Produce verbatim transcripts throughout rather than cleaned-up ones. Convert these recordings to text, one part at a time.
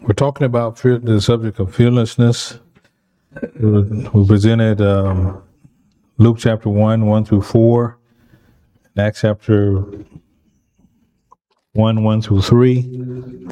We're talking about fear, the subject of fearlessness. We presented um, Luke chapter one, one through four, Acts chapter one, one through three.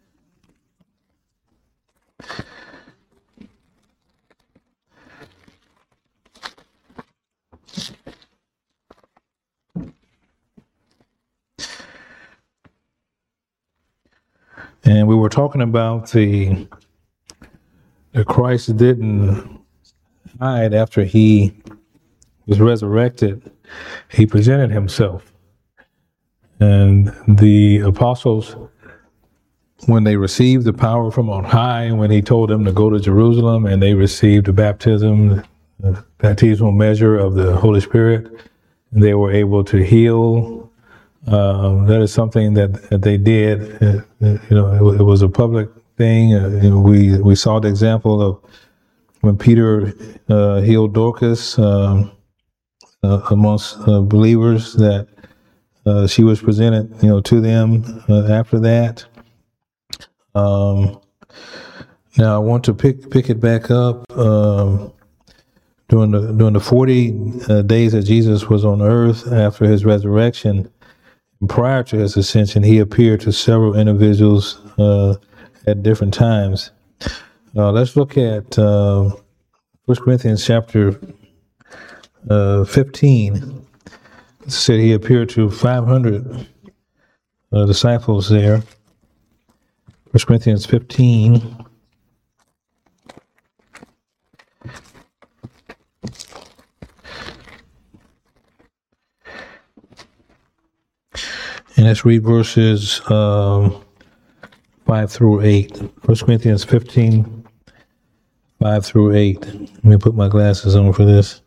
And we were talking about the, the Christ didn't hide after he was resurrected. He presented himself. And the apostles, when they received the power from on high, when he told them to go to Jerusalem and they received the baptism, the baptismal measure of the Holy Spirit, they were able to heal. Um, that is something that, that they did. Uh, you know, it, it was a public thing. Uh, you know, we we saw the example of when Peter uh, healed Dorcas um, uh, amongst uh, believers. That uh, she was presented, you know, to them uh, after that. Um, now I want to pick pick it back up um, during the during the forty uh, days that Jesus was on earth after his resurrection. Prior to his ascension, he appeared to several individuals uh, at different times. Uh, let's look at uh, First Corinthians chapter uh, fifteen. It said he appeared to five hundred uh, disciples there. First Corinthians fifteen. And let's read verses um, five through eight. First Corinthians fifteen, five through eight. Let me put my glasses on for this.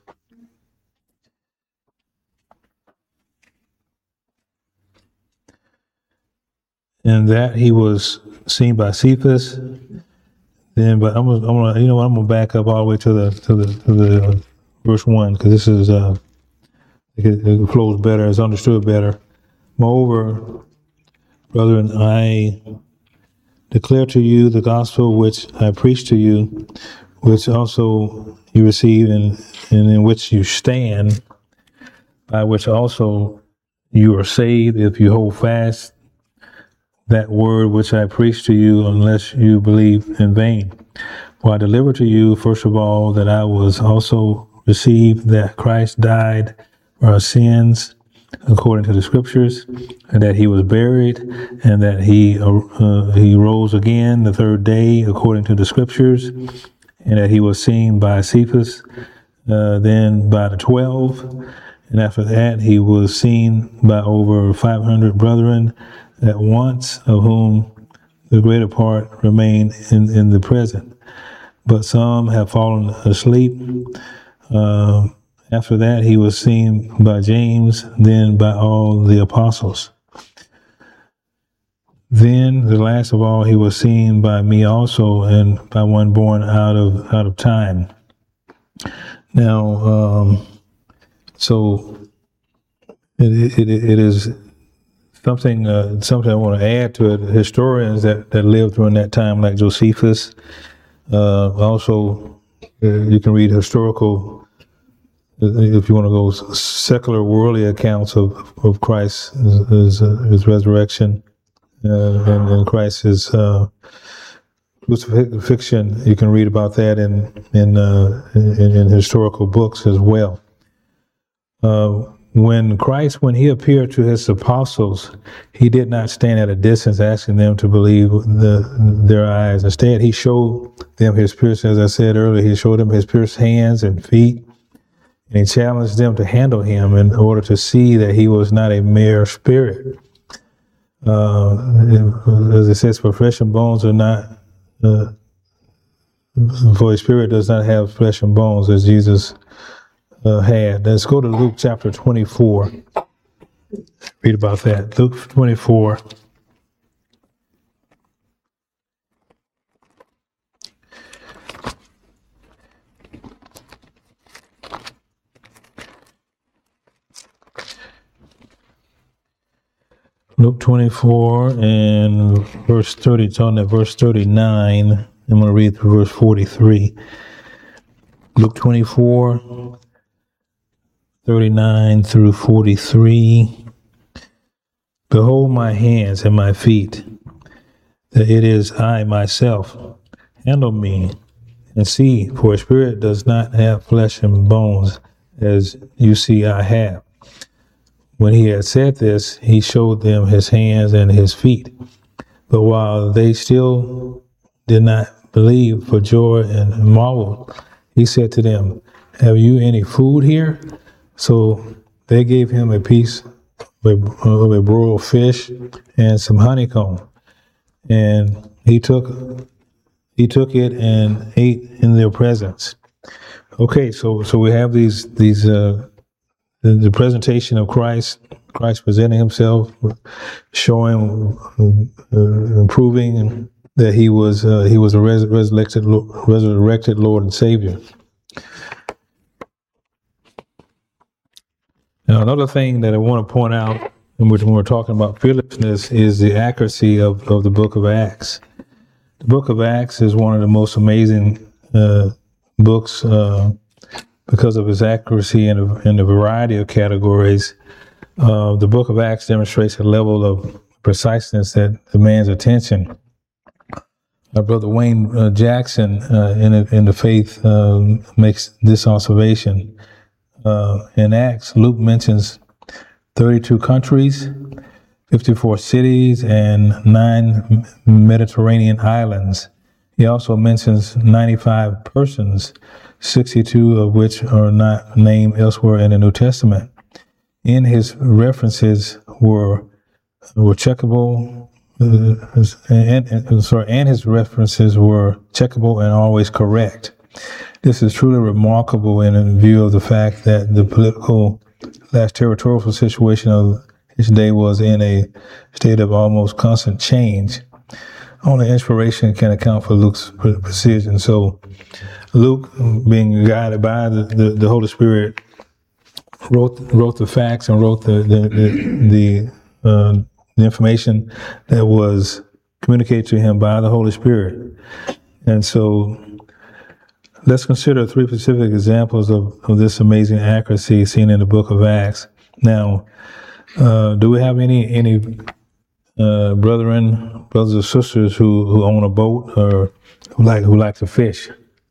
And that he was seen by Cephas. Then, but I'm gonna, I'm gonna, you know, I'm gonna back up all the way to the to the to the uh, verse one because this is uh, it, it flows better, it's understood better. Moreover, brethren, I declare to you the gospel which I preach to you, which also you receive and, and in which you stand, by which also you are saved if you hold fast that word which I preach to you, unless you believe in vain. For I delivered to you, first of all, that I was also received that Christ died for our sins, according to the scriptures, and that he was buried, and that he uh, he rose again the third day, according to the scriptures, and that he was seen by Cephas, uh, then by the twelve, and after that he was seen by over five hundred brethren at once, of whom the greater part remain in, in the present, but some have fallen asleep. Uh, After that, he was seen by James, then by all the apostles. Then, the last of all, he was seen by me also, and by one born out of out of time. Now, um, so it, it, it is something uh, something I want to add to it. Historians that, that lived during that time, like Josephus, uh, also uh, you can read historical. If you want to go secular, worldly accounts of, of Christ, his, his resurrection, uh, and, and Christ's uh, crucifixion, you can read about that in in, uh, in, in historical books as well. Uh, when Christ, when he appeared to his apostles, he did not stand at a distance asking them to believe the, their eyes. Instead, he showed them his pierced, as I said earlier, he showed them his pierced hands and feet. And he challenged them to handle him in order to see that he was not a mere spirit. Uh, as it says, for flesh and bones are not, uh, for a spirit does not have flesh and bones as Jesus uh, had. Let's go to Luke chapter twenty-four. Read about that. Luke twenty-four. Luke twenty-four and verse thirty, it's on at verse thirty-nine. I'm going to read through verse forty-three. Luke twenty-four, thirty-nine through forty-three. Behold my hands and my feet, that it is I myself. Handle me and see, for a spirit does not have flesh and bones, as you see I have. When he had said this, he showed them his hands and his feet. But while they still did not believe for joy and marveled, he said to them, have you any food here? So they gave him a piece of a broiled fish and some honeycomb. And he took he took it and ate in their presence. Okay, so so we have these these uh, the, the presentation of Christ, Christ presenting himself, showing, uh, proving that he was uh, he was a res- resurrected resurrected Lord and Savior. Now, another thing that I want to point out when we're, when we're talking about fearlessness is the accuracy of, of the Book of Acts. The Book of Acts is one of the most amazing uh, books. Uh, Because of its accuracy in a, in a variety of categories, uh, the Book of Acts demonstrates a level of preciseness that demands attention. Our brother Wayne uh, Jackson uh, in, a, in the Faith uh, makes this observation. Uh, in Acts, Luke mentions thirty-two countries, fifty-four cities, and nine Mediterranean islands. He also mentions ninety-five persons, sixty-two of which are not named elsewhere in the New Testament. In his references were were checkable, uh, and, and sorry, and his references were checkable and always correct. This is truly remarkable in view of the fact that the political slash territorial situation of his day was in a state of almost constant change. Only inspiration can account for Luke's precision. So Luke, being guided by the, the, the Holy Spirit, wrote wrote the facts and wrote the the the, the, uh, the information that was communicated to him by the Holy Spirit. And so let's consider three specific examples of, of this amazing accuracy seen in the Book of Acts. Now, uh, do we have any any uh, brethren, brothers or sisters who, who own a boat or who like who like to fish?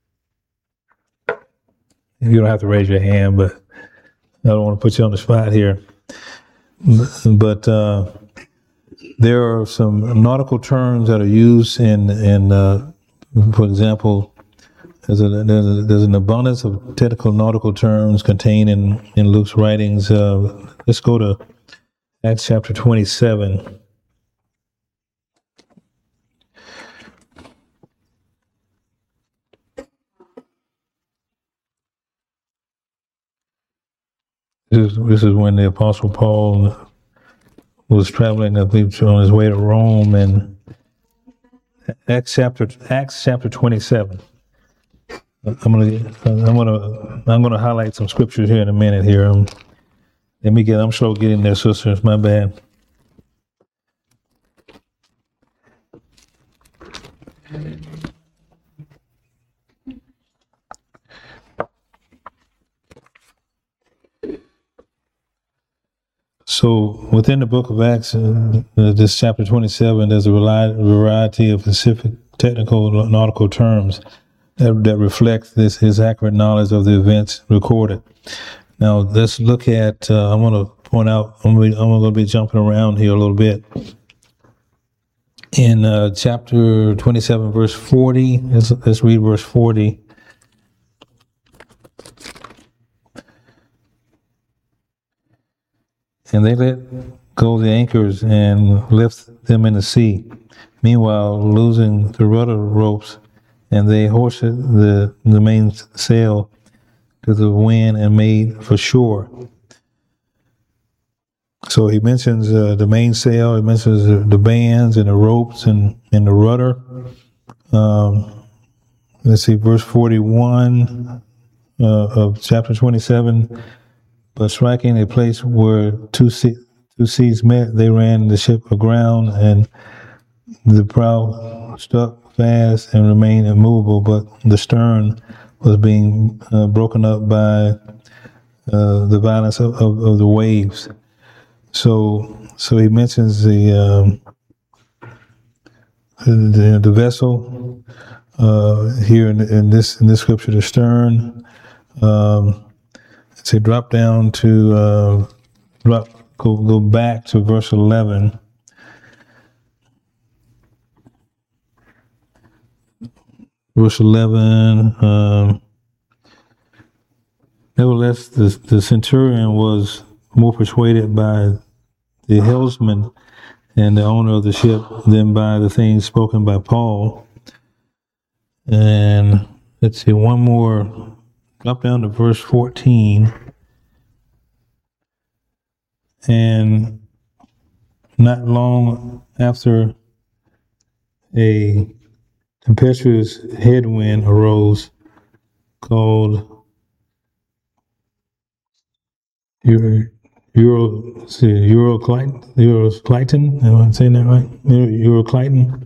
You don't have to raise your hand, but I don't want to put you on the spot here. But uh, there are some nautical terms that are used in, in uh, for example, there's, a, there's, a, there's an abundance of technical nautical terms contained in, in Luke's writings. Uh, let's go to Acts chapter twenty-seven. This is, this is when the Apostle Paul was traveling, I believe, on his way to Rome, and Acts chapter Acts chapter twenty-seven. I'm gonna I'm gonna I'm gonna highlight some scriptures here in a minute. Here, um, let me get. I'm slow getting there, sisters. My bad. So within the Book of Acts, uh, this chapter twenty-seven, there's a variety of specific technical nautical terms that, that reflect this his accurate knowledge of the events recorded. Now let's look at. Uh, I'm going to point out. I'm going to be jumping around here a little bit. In uh, chapter twenty-seven, verse forty, let's, let's read verse forty. And they let go the anchors and lift them in the sea, meanwhile losing the rudder ropes, and they hoisted the, the main sail to the wind and made for shore. So he mentions uh, the mainsail, he mentions the, the bands and the ropes and, and the rudder. Um, let's see, verse forty-one uh, of chapter twenty-seven. But striking a place where two, sea, two seas met, they ran the ship aground, and the prow stuck fast and remained immovable, but the stern was being uh, broken up by uh, the violence of, of, of the waves. So, so he mentions the um, the, the vessel uh, here in, in this in this scripture, the stern. Um, say drop down to uh, drop go go back to verse eleven. Verse eleven. Um, Nevertheless, the, the centurion was more persuaded by the helmsman and the owner of the ship than by the things spoken by Paul. And let's see, one more. Drop down to verse fourteen. And not long after, a tempestuous headwind arose called Euro, Euro, see, Euroclyton, Euroclyton, am I saying that right? Euroclyton.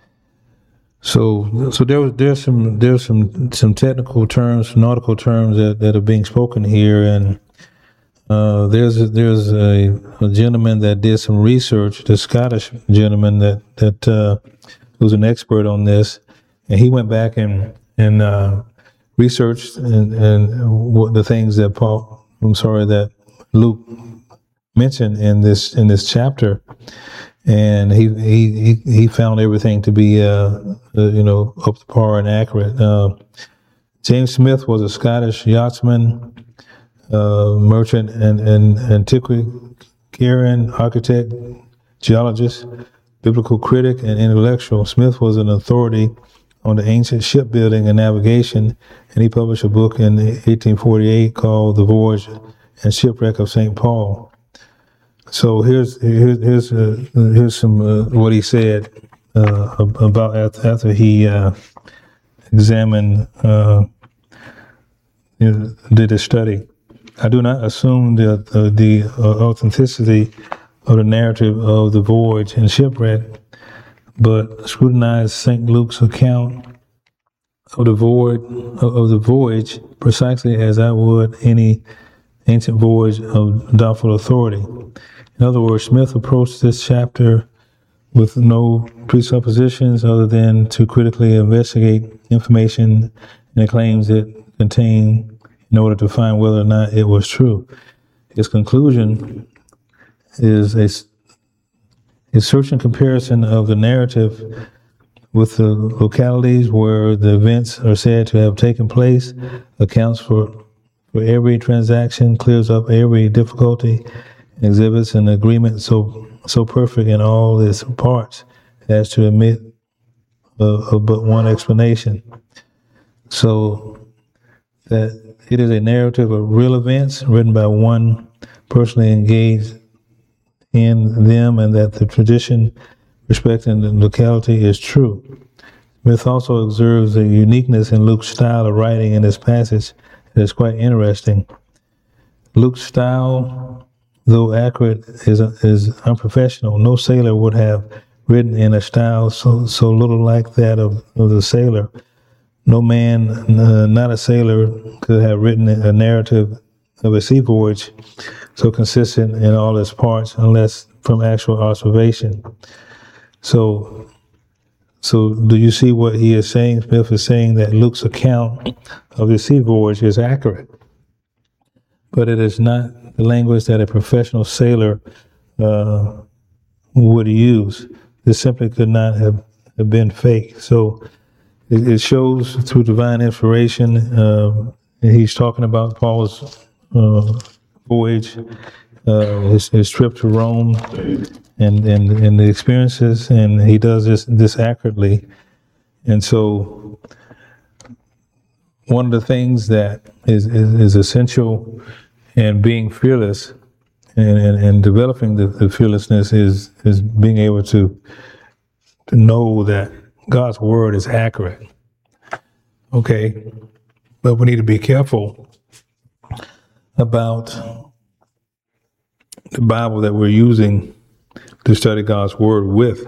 So, so there was there's some there's some some technical terms, nautical terms that, that are being spoken here, and uh, there's a, there's a, a gentleman that did some research, the Scottish gentleman that that uh, was an expert on this, and he went back and and uh, researched and and what the things that Paul, I'm sorry, that Luke mentioned in this in this chapter, and he he he found everything to be uh, uh, you know up to par and accurate. Uh, James Smith was a Scottish yachtsman, uh, merchant, and, and antiquarian, architect, geologist, biblical critic, and intellectual. Smith was an authority on the ancient shipbuilding and navigation, and he published a book in eighteen forty-eight called The Voyage and Shipwreck of Saint Paul. So here's here's here's, uh, here's some uh, what he said uh, about after, after he uh, examined uh, you know, did a study. I do not assume the the, the uh, authenticity of the narrative of the voyage and shipwreck, but scrutinize Saint Luke's account of the voyage of, of the voyage precisely as I would any ancient voyage of doubtful authority. In other words, Smith approached this chapter with no presuppositions other than to critically investigate information and the claims it contained in order to find whether or not it was true. His conclusion is a, a searching comparison of the narrative with the localities where the events are said to have taken place, accounts for for every transaction, clears up every difficulty, exhibits an agreement so so perfect in all its parts as to admit of, of but one explanation. So that it is a narrative of real events written by one personally engaged in them, and that the tradition respecting the locality is true. Smith also observes a uniqueness in Luke's style of writing in this passage that is quite interesting. Luke's style, though accurate, is is unprofessional. No sailor would have written in a style so so little like that of, of the sailor. No man, uh, not a sailor, could have written a narrative of a sea voyage so consistent in all its parts, unless from actual observation. So, so do you see what he is saying? Smith is saying that Luke's account of the sea voyage is accurate, but it is not the language that a professional sailor uh, would use. This simply could not have, have been fake. So it, it shows through divine inspiration. Uh, he's talking about Paul's uh, voyage, uh, his, his trip to Rome, and, and and the experiences, and he does this this accurately. And so one of the things that is, is, is essential in being fearless and, and, and developing the, the fearlessness is is being able to to know that God's word is accurate. Okay, but we need to be careful about the Bible that we're using to study God's Word with.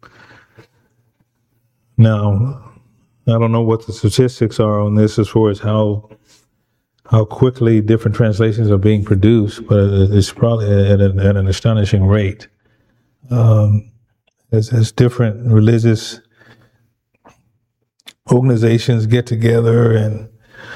Now, I don't know what the statistics are on this as far as how how quickly different translations are being produced, but it's probably at an, at an astonishing rate. Um, as, as different religious organizations get together and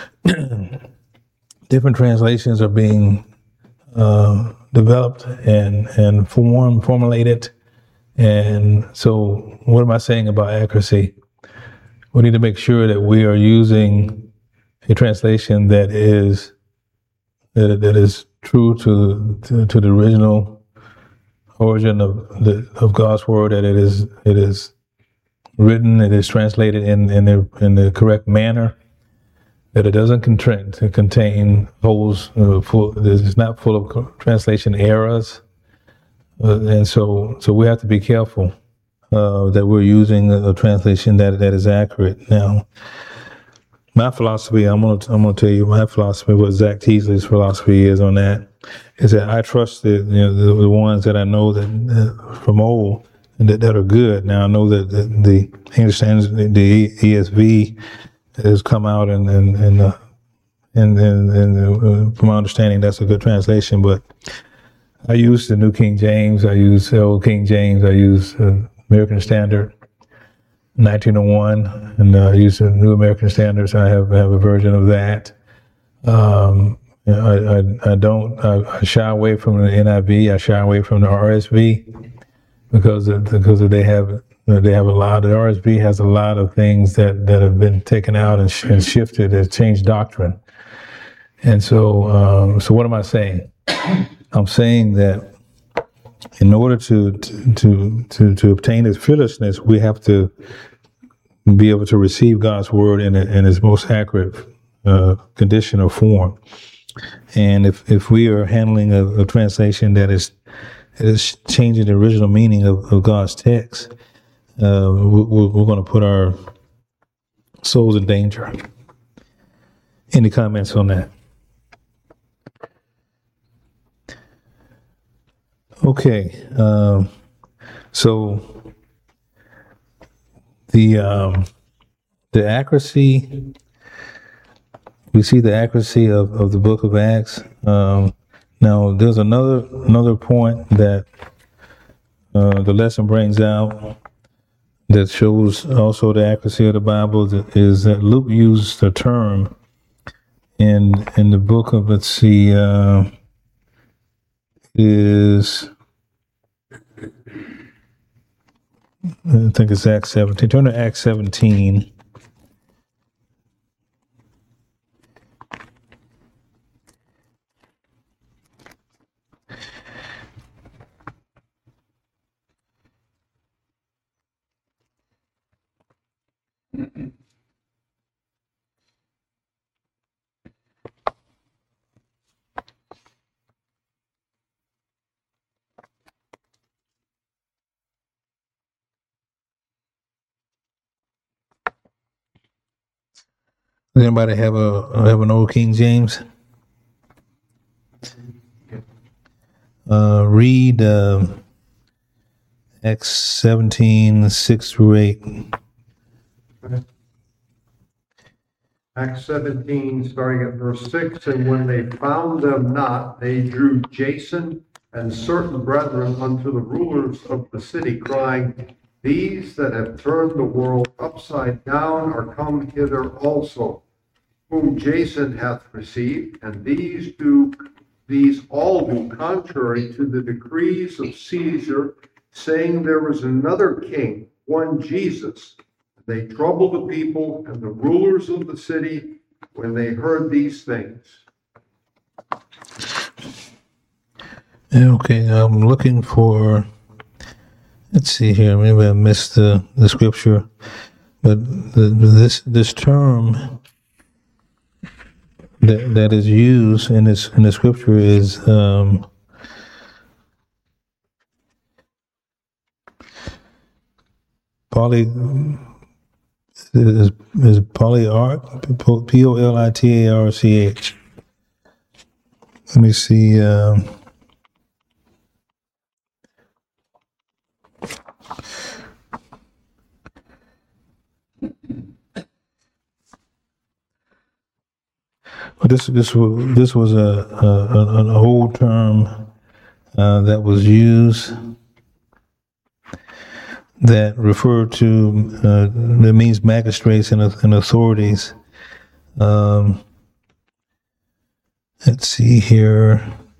different translations are being uh, developed and, and formed, formulated. And so what am I saying about accuracy? We need to make sure that we are using a translation that is that, that is true to, to to the original origin of the of God's word. That it is it is written, it is translated in in the in the correct manner. That it doesn't contain contain holes. Uh, full, it's not full of translation errors, uh, and so so we have to be careful uh, that we're using a, a translation that that is accurate. Now, my philosophy, I'm gonna I'm gonna tell you my philosophy, what Zach Teasley's philosophy is on that, is that I trust the you know the, the ones that I know that uh, from old and that, that are good. Now I know that the, the English Standard, the E S V has come out and and and uh, and, and, and uh, from my understanding that's a good translation. But I use the New King James, I use the Old King James, I use uh, American Standard nineteen oh one, and uh, I use the New American Standards. I have have a version of that. Um, I, I I don't I, I shy away from the N I V. I shy away from the R S V because of, because of they have they have a lot. The R S V has a lot of things that, that have been taken out and, sh- and shifted and changed doctrine. And so um, so what am I saying? I'm saying that in order to to to to obtain His fearlessness, we have to be able to receive God's word in, a, in its most accurate uh, condition or form. And if, if we are handling a, a translation that is that is changing the original meaning of, of God's text, uh, we're, we're going to put our souls in danger. Any comments on that? Okay, um, so the um, the accuracy, we see the accuracy of, of the book of Acts. Um, now, there's another another point that uh, the lesson brings out that shows also the accuracy of the Bible, that is that Luke used the term in in the book of, let's see, uh, is I think it's Acts seventeen. Turn to Acts seventeen. Does anybody have a have an old King James? Uh, read uh, Acts seventeen, six through eight. Acts seventeen, starting at verse six, and when they found them not, they drew Jason and certain brethren unto the rulers of the city, crying, These that have turned the world upside down are come hither also, whom Jason hath received, and these do these all do contrary to the decrees of Caesar, saying there was another king, one Jesus. They troubled the people and the rulers of the city when they heard these things. Okay, I'm looking for, let's see here, maybe I missed the, the scripture, but the, this this term that that is used in this in the scripture is um, poly is is polyarch, P O L I T A R C H. Let me see. Um, This this was this was a, a an old term uh, that was used that referred to uh, that means magistrates and, and authorities. Um, let's see here.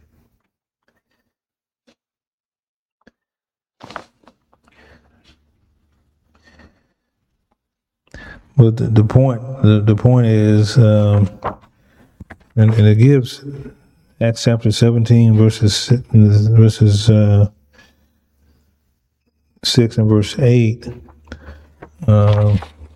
But the, the point the, the point is. Um, And, and it gives Acts chapter seventeen, verses verses uh, six and verse eight. Uh,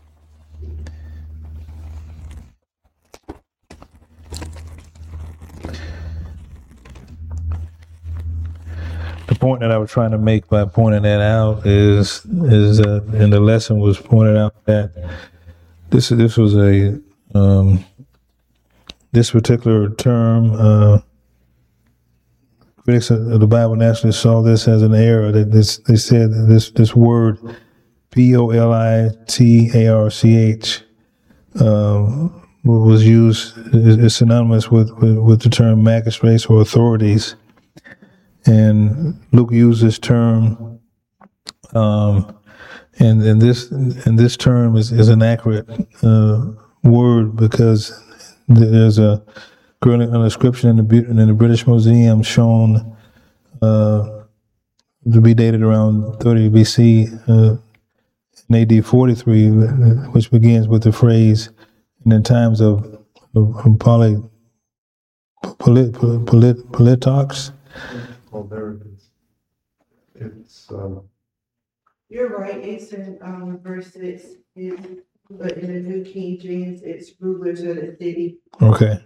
the point that I was trying to make by pointing that out is is uh, and the lesson was pointed out that this this was a um, This particular term, uh, critics of the Bible naturally saw this as an error. That this, they said that this this word, P O L I T A R C H, um, was used is synonymous with, with with the term magistrates or authorities, and Luke used this term, um, and and this and this term is is an accurate uh, word because. There's a currently an inscription in the in the British Museum shown uh, to be dated around thirty B C, uh, in A D forty-three, which begins with the phrase, "In the times of, of, of poly, polit, polit, Politarchs." Well, there it is. It's. Um, You're right. It's in um, verse six. It's, but in the New King James, it's rulers of the city. Okay.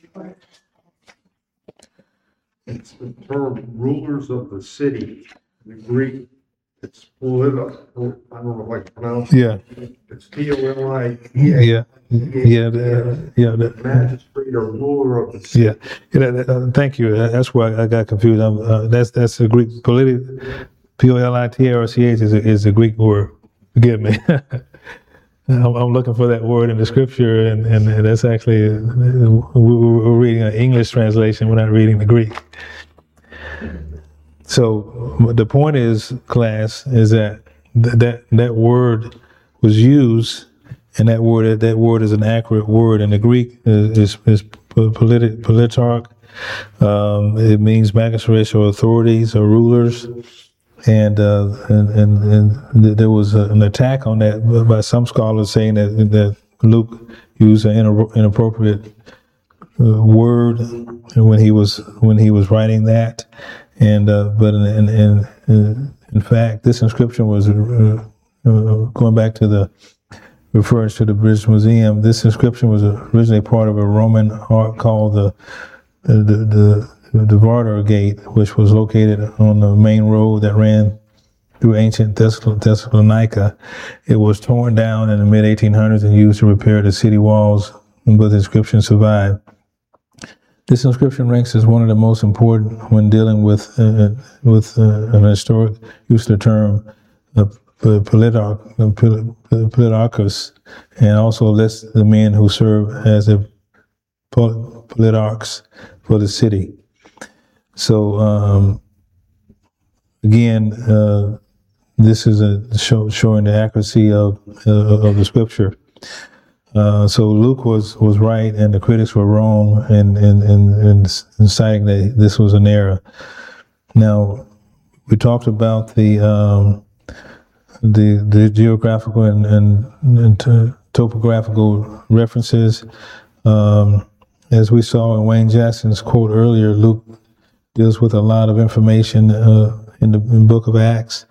It's the term rulers of the city. In the Greek, it's polita. I don't know if I can pronounce it. Yeah. It's P O L I. Yeah. Yeah. The, yeah. The, Magistrate or ruler of the city. Yeah. yeah that, uh, thank you. That's why I got confused. I'm, uh, that's that's a Greek politi. P O L I T A R C H is a, is a Greek word. Forgive me. I'm, I'm looking for that word in the scripture, and, and that's actually, we're reading an English translation, we're not reading the Greek. So the point is, class, is that th- that that word was used, and that word that word is an accurate word. In the Greek is is, is politi- politarch. Um, it means magistrates or authorities or rulers. And, uh, and and and there was an attack on that by some scholars saying that that Luke used an inappropriate uh, word when he was when he was writing that, and uh, but in in, in in fact this inscription was uh, uh, going back to the reference to the British Museum. This inscription was originally part of a Roman art called the the the, the the Varder Gate, which was located on the main road that ran through ancient Thessalonica. It was torn down in the mid eighteen hundreds and used to repair the city walls, but the inscription survived. This inscription ranks as one of the most important when dealing with uh, with uh, an historic use of the term uh, politarch, uh, politarchus, and also lists the men who serve as a politarchs for the city. So um, again, uh, this is a show, showing the accuracy of uh, of the scripture. Uh, so Luke was, was right, and the critics were wrong in in, in, in in citing that this was an error. Now, we talked about the um, the the geographical and and, and to, topographical references. Um, as we saw in Wayne Jackson's quote earlier, Luke deals with a lot of information uh, in the in Book of Acts.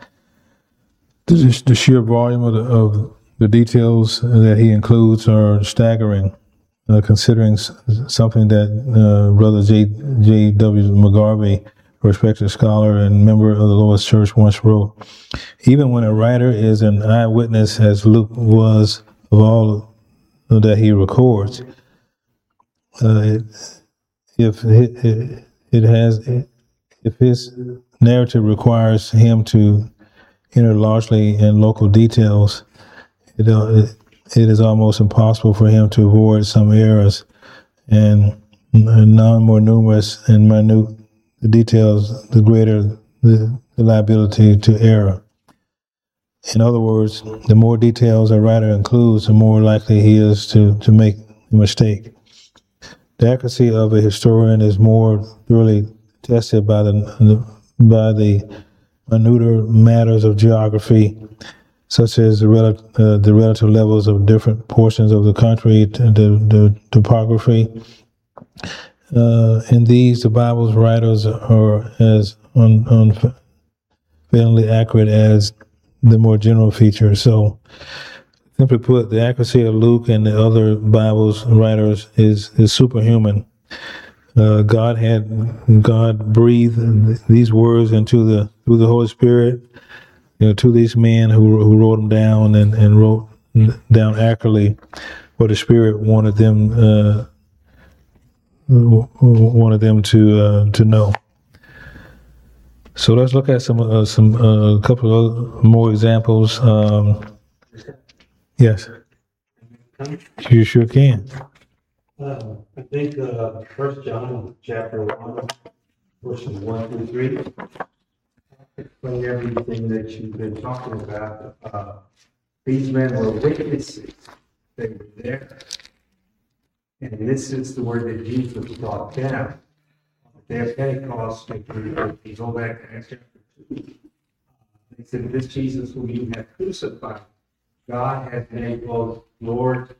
The, the sheer volume of the, of the details that he includes are staggering, uh, considering s- something that uh, Brother J. J. W. McGarvey, a respected scholar and member of the Lord's Church, once wrote, "Even when a writer is an eyewitness, as Luke was, of all that he records, uh, it, if it, it It has, if his narrative requires him to enter largely in local details, it, uh, it, it is almost impossible for him to avoid some errors. And none more numerous and minute the details, the greater the, the liability to error. In other words, the more details a writer includes, the more likely he is to, to make a mistake. The accuracy of a historian is more thoroughly tested by the by the minuter matters of geography, such as the, rel- uh, the relative levels of different portions of the country, the, the topography. Uh, in these, the Bible's writers are as un- unfailingly accurate as the more general features. So, simply put, the accuracy of Luke and the other Bible's writers is, is superhuman. Uh, God had God breathed these words into the through the Holy Spirit, you know, to these men who who wrote them down and, and wrote down accurately what the Spirit wanted them uh, wanted them to uh, to know. So let's look at some uh, some uh, a couple of more examples. Um, yes, you sure can. Uh, I think uh, First John chapter one, verses one through three, explain everything that you've been talking about. Uh, these men were witnesses; they were there, and this is the word that Jesus brought down. They have Pentecost. If you, if you go back to Acts chapter two, they said, "This Jesus whom you have crucified, God has made both Lord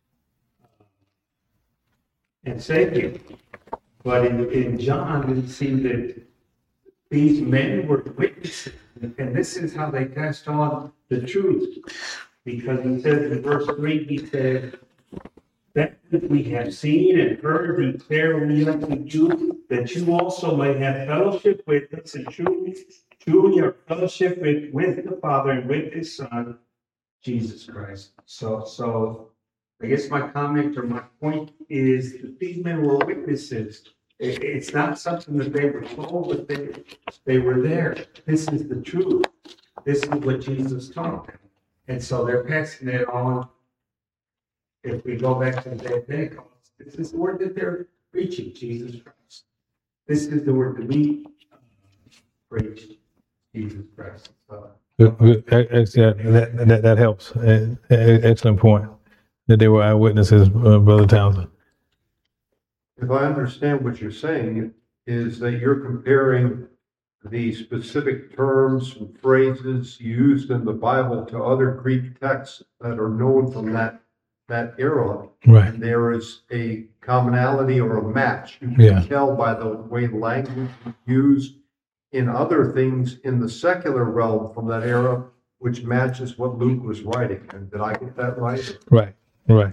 and Savior." But in, in John, we see that these men were witnesses, and this is how they passed on the truth. Because he says in verse three, he said, "That we have seen and heard declare we unto you, that you also may have fellowship with us, and truly, truly our fellowship with, with the Father and with His Son, Jesus Christ." So, so I guess my comment or my point is that these men were witnesses. It, it's not something that they were told, but they, they were there. This is the truth. This is what Jesus taught them. And so they're passing it on. If we go back to the day of Pentecost, this is the word that they're preaching, Jesus Christ. This is the word that we preach, Jesus Christ. So, That, that, that helps. Excellent point. That they were eyewitnesses, uh, Brother Townsend. If I understand what you're saying, is that you're comparing the specific terms and phrases used in the Bible to other Greek texts that are known from that, that era. Right. And there is a commonality or a match. You can Yeah. tell by the way language is used in other things in the secular realm from that era, which matches what Luke was writing. And did I get that right? Right. Right.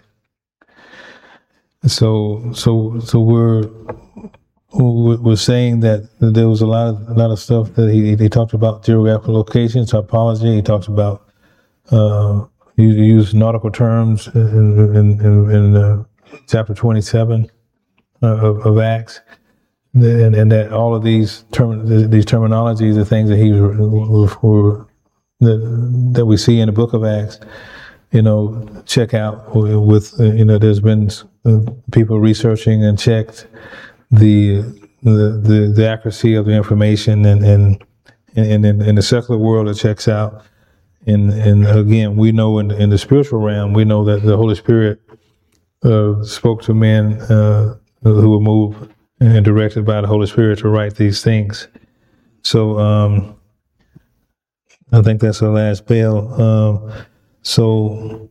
So, so, so we're we're saying that there was a lot of a lot of stuff that he he talked about geographical locations, topology. He talks about uh, he used nautical terms in in, in, in uh, chapter twenty-seven uh, of, of Acts, and, and that all of these term these terminologies are things that he were that that we see in the book of Acts. You know, check out with, you know, there's been people researching and checked the the the, the accuracy of the information, and and and in, in the secular world it checks out. And and again, we know in in the spiritual realm, we know that the Holy Spirit uh, spoke to men uh, who were moved and directed by the Holy Spirit to write these things. So um, I think that's the last bell. Um, So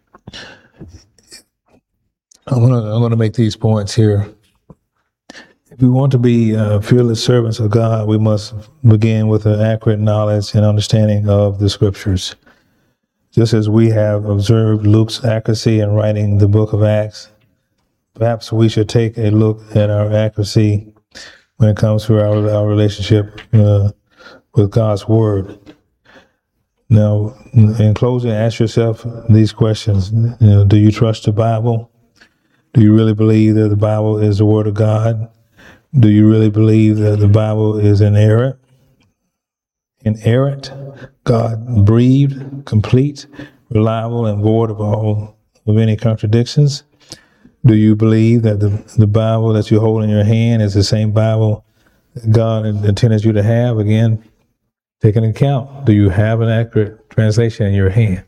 I'm gonna I'm gonna make these points here. If we want to be uh, fearless servants of God, we must begin with an accurate knowledge and understanding of the Scriptures. Just as we have observed Luke's accuracy in writing the book of Acts, perhaps we should take a look at our accuracy when it comes to our our relationship uh, with God's Word. Now, in closing, ask yourself these questions. You know, do you trust the Bible? Do you really believe that the Bible is the Word of God? Do you really believe that the Bible is inerrant? Inerrant, God breathed, complete, reliable, and void of all of any contradictions? Do you believe that the, the Bible that you hold in your hand is the same Bible that God intended you to have? Again, take into account, do you have an accurate translation in your hand?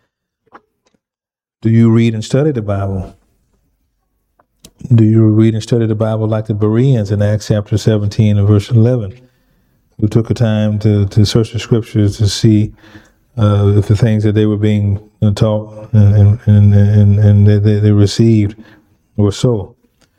Do you read and study the Bible? Do you read and study the Bible like the Bereans in Acts chapter seventeen and verse eleven, who took a time to, to search the scriptures to see uh, if the things that they were being taught and, and, and, and they, they received were so?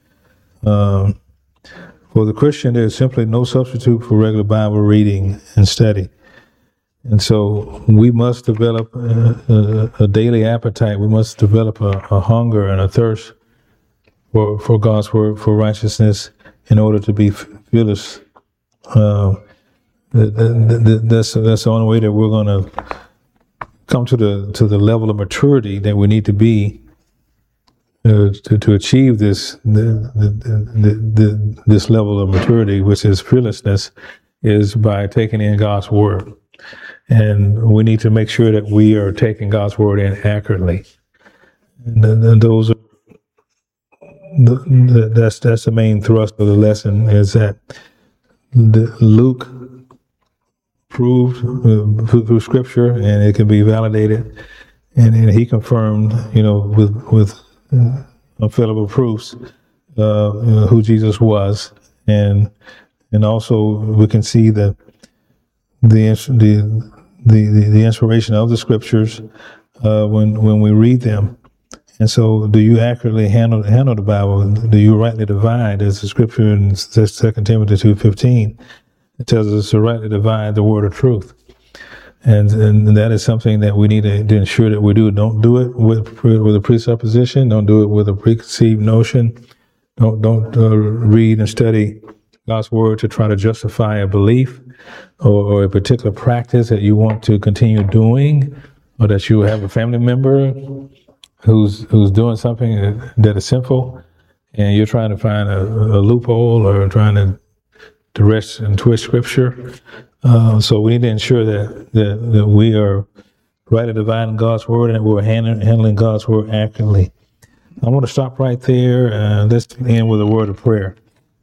Um, for the Christian, there is simply no substitute for regular Bible reading and study. And so we must develop a, a, a daily appetite. We must develop a, a hunger and a thirst for, for God's word, for righteousness, in order to be fearless. Uh, that, that, that's that's the only way that we're going to come to the to the level of maturity that we need to be uh, to to achieve this the, the, the, the, this level of maturity, which is fearlessness, is by taking in God's word. And we need to make sure that we are taking God's word in accurately. And, and those are the, the, that's that's the main thrust of the lesson, is that the, Luke proved uh, through, through Scripture, and it can be validated, and, and he confirmed, you know, with with uh, infallible proofs, uh, you know, who Jesus was, and and also we can see the the the the, the inspiration of the Scriptures uh, when when we read them. And so, do you accurately handle handle the Bible? Do you rightly divide, as the Scripture in Second Timothy two fifteen it tells us to rightly divide the word of truth? And and that is something that we need to, to ensure that we do. Don't do it with with a presupposition. Don't do it with a preconceived notion. Don't don't uh, read and study God's word to try to justify a belief or, or a particular practice that you want to continue doing, or that you have a family member who's who's doing something that, that is sinful, and you're trying to find a, a loophole or trying to direct and twist Scripture. Uh, so we need to ensure that, that that we are rightly dividing God's word, and that we're handling, handling God's word accurately. I want to stop right there. Uh, let's end with a word of prayer.